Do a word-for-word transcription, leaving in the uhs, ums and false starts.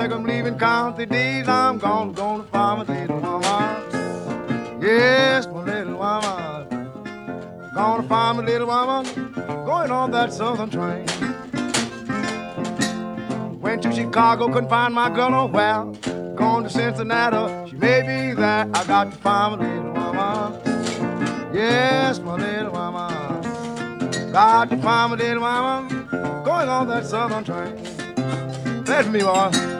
Like I'm leaving County D's, I'm gonna, gonna find my little mama. Yes, my little mama. Gonna find my little mama, going on that southern train. Went to Chicago, couldn't find my girl nowhere. Going to Cincinnati, she may be there. I got to find my little mama. Yes, my little mama. Got to find my little mama, going on that southern train. That's me, boy.